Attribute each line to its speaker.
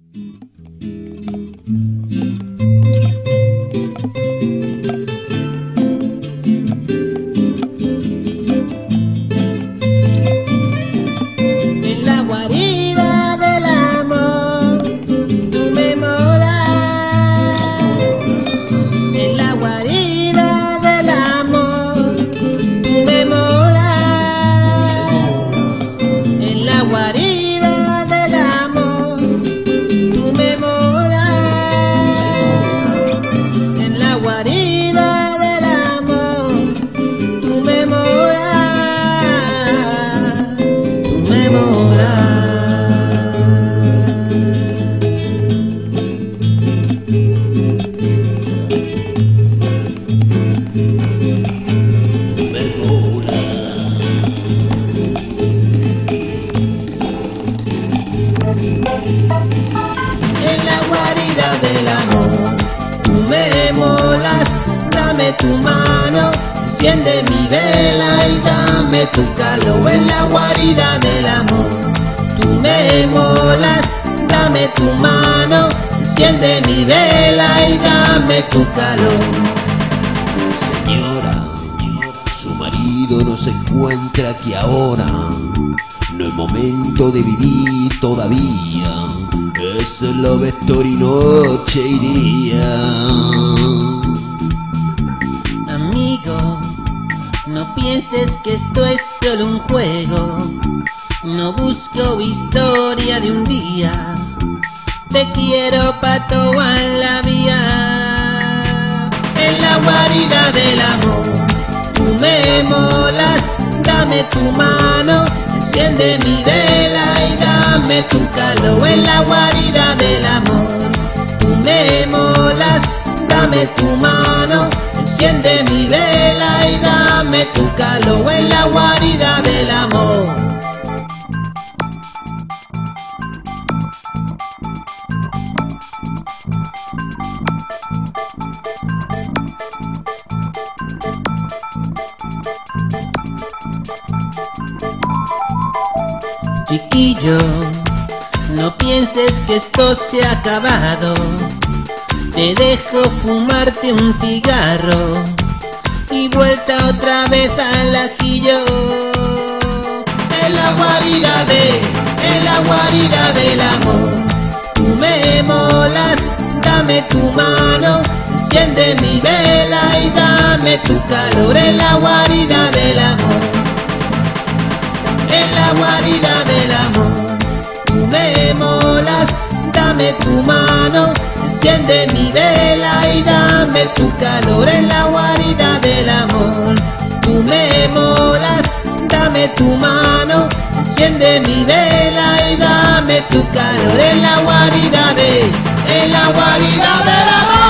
Speaker 1: tu mano, enciende mi vela y dame tu calor en la guarida del amor. Tú me molas, dame tu mano, enciende mi vela y dame tu calor.
Speaker 2: Señora, su marido no se encuentra aquí ahora, no es momento de vivir todavía, es love story noche y día.
Speaker 1: Amigo, no pienses que esto es solo un juego, no busco historia de un día, te quiero pa' toda la vía. En la guarida del amor, tú me molas, dame tu mano, enciende mi vela y dame tu calor. En la guarida del amor, tú me molas, dame tu mano, enciende mi vela y dame tu calor. En la guarida del amor. Chiquillo, no pienses que esto se ha acabado, te dejo fumarte un cigarro y vuelta otra vez al ajillo. En la guarida del amor, tú me molas, dame tu mano, enciende mi vela y dame tu calor. En la guarida del amor, en la guarida del amor, tú me molas, dame tu mano, enciende mi vela y dame tu calor. En la guarida del amor, tú me molas, dame tu mano, enciende mi vela y dame tu calor. En la guarida del amor.